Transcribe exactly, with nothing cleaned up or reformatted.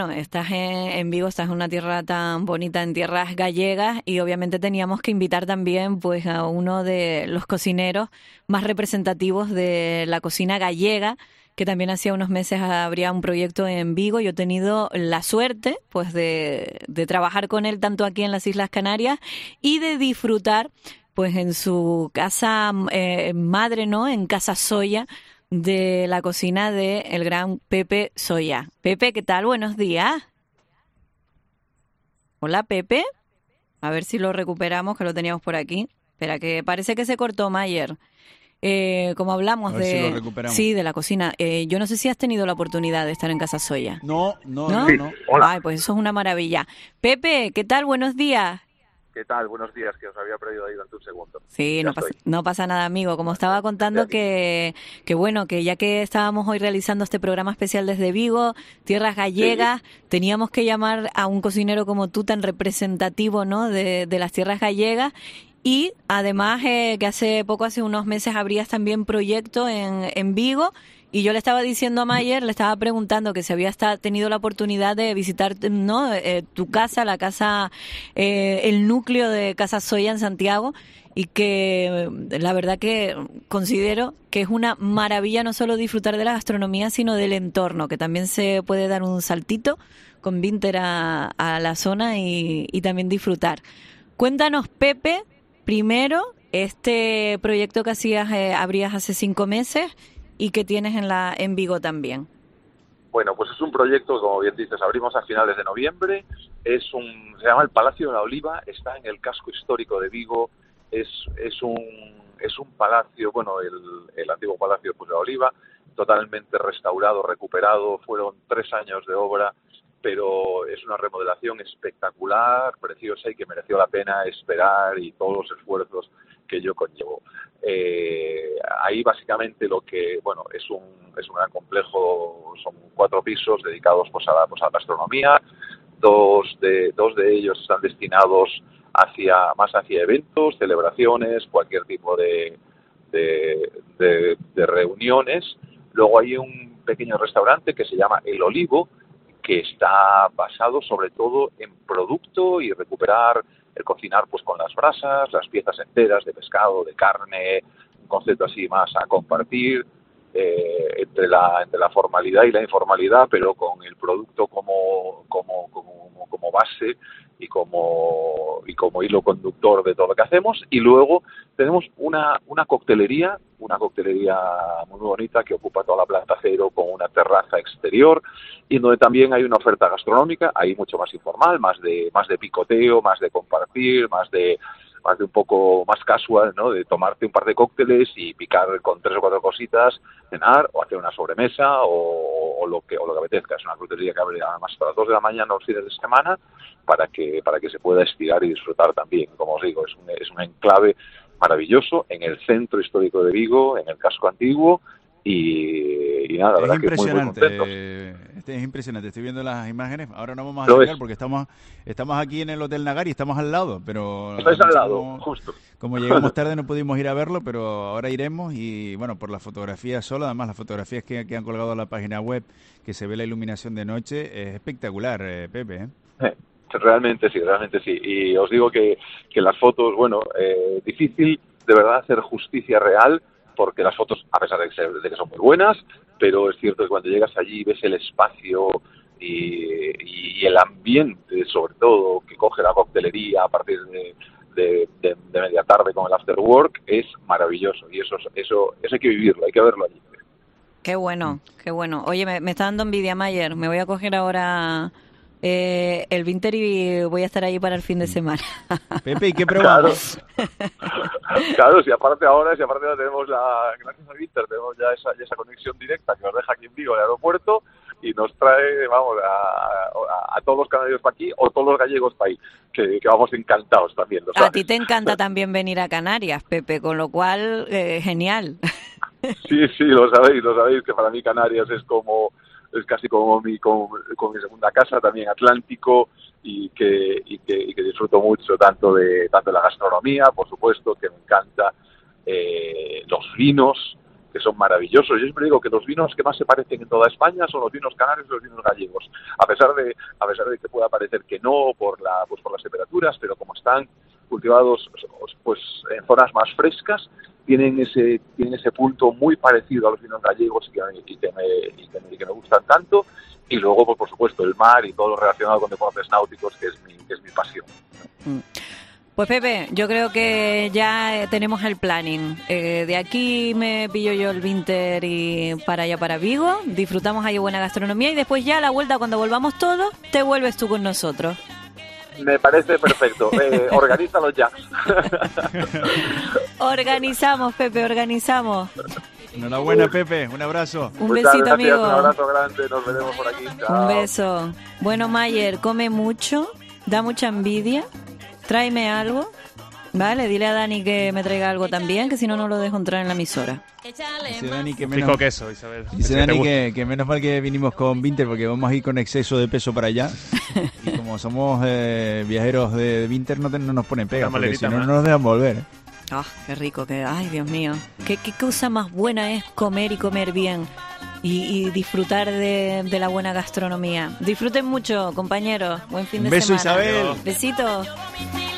Bueno, estás en, en Vigo, estás en una tierra tan bonita, en tierras gallegas, y obviamente teníamos que invitar también pues a uno de los cocineros más representativos de la cocina gallega, que también hacía unos meses habría un proyecto en Vigo. Yo he tenido la suerte pues de, de trabajar con él tanto aquí en las Islas Canarias y de disfrutar pues en su casa eh, madre, ¿no? En Casa Soya, de la cocina de el gran Pepe Soya. Pepe, ¿qué tal? Buenos días. Hola, Pepe. A ver si lo recuperamos, que lo teníamos por aquí. Espera, que parece que se cortó, Mayer. Eh, como A hablamos ver si lo de, recuperamos. sí, de la cocina. Eh, yo no sé si has tenido la oportunidad de estar en Casa Soya. No, no, ¿No? no, Sí, no. hola. Ay, pues eso es una maravilla. Pepe, ¿qué tal? Buenos días. ¿Qué tal? Buenos días, que os había perdido ahí durante un segundo. Sí, Ya no pasa, estoy. no pasa nada, amigo. Como Vale, estaba estoy contando aquí. que, que bueno, que ya que estábamos hoy realizando este programa especial desde Vigo, tierras Sí, gallegas, teníamos que llamar a un cocinero como tú, tan representativo, ¿no? De, de las tierras gallegas. Y además eh, que hace poco, hace unos meses, abrías también proyecto en, en Vigo. Y yo le estaba diciendo a Mayer, le estaba preguntando que si había esta- tenido la oportunidad de visitar, ¿no? Eh, tu casa, la casa, eh, el núcleo de Casa Soya en Santiago, y que eh, la verdad que considero que es una maravilla no solo disfrutar de la gastronomía, sino del entorno, que también se puede dar un saltito con Vinter a, a la zona y, y también disfrutar. Cuéntanos, Pepe, primero, este proyecto que hacías, eh, abrías hace cinco meses y que tienes en la en Vigo también. bueno, pues es un proyecto, como bien dices, abrimos a finales de noviembre. Es un, se llama el Palacio de la Oliva, está en el casco histórico de Vigo. Es, es un, es un palacio, bueno, el, el antiguo Palacio pues, de la Oliva, totalmente restaurado, recuperado. Fueron tres años de obra, pero es una remodelación espectacular, preciosa y que mereció la pena esperar y todos los esfuerzos que ello conllevó. Eh, ahí básicamente lo que, bueno, es un, es un gran complejo, son cuatro pisos dedicados pues, a, la, pues, a la gastronomía. Dos de, dos de ellos están destinados hacia, más hacia eventos, celebraciones, cualquier tipo de, de, de, de reuniones. Luego hay un pequeño restaurante que se llama El Olivo, que está basado sobre todo en producto y recuperar el cocinar pues con las brasas, las piezas enteras de pescado, de carne, un concepto así más a compartir, eh, entre la entre la formalidad y la informalidad, pero con el producto como como como, como base y como y como hilo conductor de todo lo que hacemos. Y luego tenemos una una coctelería una coctelería muy bonita que ocupa toda la planta cero con una terraza exterior y donde también hay una oferta gastronómica, ahí mucho más informal, más de más de picoteo, más de compartir, más de más de un poco más casual, ¿no? De tomarte un par de cócteles y picar con tres o cuatro cositas, cenar o hacer una sobremesa o, o lo que o lo que apetezca. Es una coctelería que abre además hasta las dos de la mañana los fines de semana para que para que se pueda estirar y disfrutar también. Como os digo, es un, es un enclave maravilloso en el centro histórico de Vigo, en el casco antiguo. Y, y nada, la Es verdad que muy, muy contentos. impresionante, este es impresionante. Estoy viendo las imágenes. Ahora no vamos a Lo es. acercar porque estamos estamos aquí en el Hotel Nagari, estamos al lado, pero Estáis al anoche lado, como, justo. como llegamos tarde no pudimos ir a verlo, pero ahora iremos y bueno, por las fotografías solo, además las fotografías que, que han colgado en la página web, que se ve la iluminación de noche, es espectacular, eh, Pepe, ¿eh? Eh, Realmente sí, realmente sí. Y os digo que, que las fotos, bueno, eh, difícil de verdad hacer justicia real, porque las fotos, a pesar de que, se- de que son muy buenas, pero es cierto que cuando llegas allí ves el espacio y, y el ambiente, sobre todo, que coge la coctelería a partir de, de, de- de media tarde con el after work, es maravilloso. Y eso, eso, eso hay que vivirlo, hay que verlo allí. Qué bueno, qué bueno. Oye, me, me está dando envidia, Mayer. Me voy a coger ahora eh, el Vinter y voy a estar ahí para el fin de semana. Pepe, ¿y qué Claro. probamos? Claro, si aparte ahora, si aparte ahora tenemos la, gracias a Víctor, tenemos ya esa, esa conexión directa que nos deja aquí en Vigo, el aeropuerto, y nos trae, vamos, a, a, a todos los canarios para aquí, o todos los gallegos para ahí, que, que vamos encantados también, ¿lo A ti sabes? te encanta también venir a Canarias, Pepe, con lo cual, eh, genial. Sí, sí, lo sabéis, lo sabéis, que para mí Canarias es como, es casi como mi, como, como mi segunda casa, también Atlántico, y que, y que, y que disfruto mucho tanto de, tanto de la gastronomía, por supuesto, que me encanta, eh, los vinos, que son maravillosos. Yo siempre digo que los vinos que más se parecen en toda España son los vinos canarios y los vinos gallegos, a pesar de a pesar de que pueda parecer que no por la pues por las temperaturas, pero como están cultivados pues en zonas más frescas, tienen ese tienen ese punto muy parecido a los vinos gallegos y que, y que, me, y que, me, y que me gustan tanto. Y luego, pues, por supuesto, el mar y todo lo relacionado con deportes náuticos, que es mi, que es mi pasión. Pues Pepe, yo creo que ya tenemos el planning. Eh, de aquí me pillo yo el Vinter y para allá, para Vigo. Disfrutamos ahí buena gastronomía y después ya a la vuelta, cuando volvamos todos, te vuelves tú con nosotros. Me parece perfecto. Eh, organízalo ya. Organizamos, Pepe, organizamos. Enhorabuena, Pepe. Un abrazo. Un Muchas besito, gracias, amigo. un abrazo grande. Nos veremos por aquí. Chao. Un beso. Bueno, Mayer, come mucho, da mucha envidia. Tráeme algo, ¿vale? Dile a Dani que me traiga algo también, que si no, no lo dejo entrar en la emisora. Dice Dani que Fijo menos, queso, Isabel. dice Que Dani te gusta. que, que menos mal que vinimos con Vinter porque vamos a ir con exceso de peso para allá. Y como somos eh, viajeros de Vinter, no, te- no nos ponen pega, Una porque si maletita no, más. no nos dejan volver. ¿eh? Ah, qué rico que, ay, Dios mío. Qué, qué cosa más buena es comer y comer bien. Y, y disfrutar de, de la buena gastronomía. Disfruten mucho, compañeros. Buen fin de Un beso, semana. Isabel. Besitos.